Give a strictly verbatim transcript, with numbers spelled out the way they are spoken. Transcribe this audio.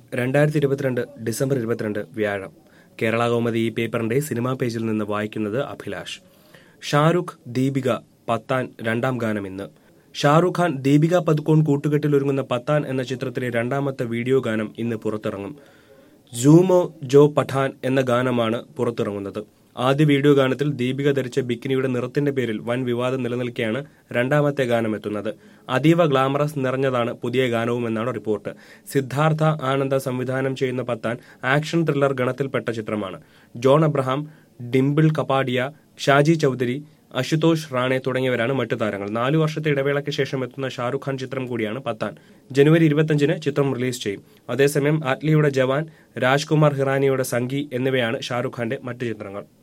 രണ്ടായിരത്തി ഇരുപത്തിരണ്ട് ഡിസംബർ ഇരുപത്തിരണ്ട് വ്യാഴം. കേരള കൗമുദി ഈ പേപ്പറിന്റെ സിനിമാ പേജിൽ നിന്ന് വായിക്കുന്നത് അഭിലാഷ്. ഷാരൂഖ് ദീപിക പത്താൻ രണ്ടാം ഗാനം ഇന്ന്. ഷാരൂഖ് ഖാൻ ദീപിക പദുക്കോൺ കൂട്ടുകെട്ടിൽ ഒരുങ്ങുന്ന പത്താൻ എന്ന ചിത്രത്തിലെ രണ്ടാമത്തെ വീഡിയോ ഗാനം ഇന്ന് പുറത്തിറങ്ങും. ജൂമോ ജോ പഠാൻ എന്ന ഗാനമാണ് പുറത്തിറങ്ങുന്നത്. ആദ്യ വീഡിയോ ഗാനത്തിൽ ദീപിക ധരിച്ച ബിക്കിനിയുടെ നിറത്തിന്റെ പേരിൽ വൻ വിവാദം നിലനിൽക്കെയാണ് രണ്ടാമത്തെ ഗാനം എത്തുന്നത്. അതീവ ഗ്ലാമറസ് നിറഞ്ഞതാണ് പുതിയ ഗാനവുമെന്നാണ് റിപ്പോർട്ട്. സിദ്ധാർത്ഥ ആനന്ദ സംവിധാനം ചെയ്യുന്ന പത്താൻ ആക്ഷൻ ത്രില്ലർ ഗണത്തിൽപ്പെട്ട ചിത്രമാണ്. ജോൺ അബ്രഹാം, ഡിംപിൾ കപാഡിയ, ഷാജി ചൌധരി, അശുതോഷ് റാണെ തുടങ്ങിയവരാണ് മറ്റു താരങ്ങൾ. നാലു വർഷത്തെ ഇടവേളയ്ക്ക് ശേഷം എത്തുന്ന ഷാരൂഖ് ഖാൻ ചിത്രം കൂടിയാണ് പത്താൻ. ജനുവരി ഇരുപത്തിയഞ്ചിന് ചിത്രം റിലീസ് ചെയ്യും. അതേസമയം അറ്റ്ലിയുടെ ജവാൻ, രാജ്കുമാർ ഹിറാനിയുടെ സംഗി എന്നിവയാണ് ഷാരൂഖ് ഖാന്റെ മറ്റു ചിത്രങ്ങൾ.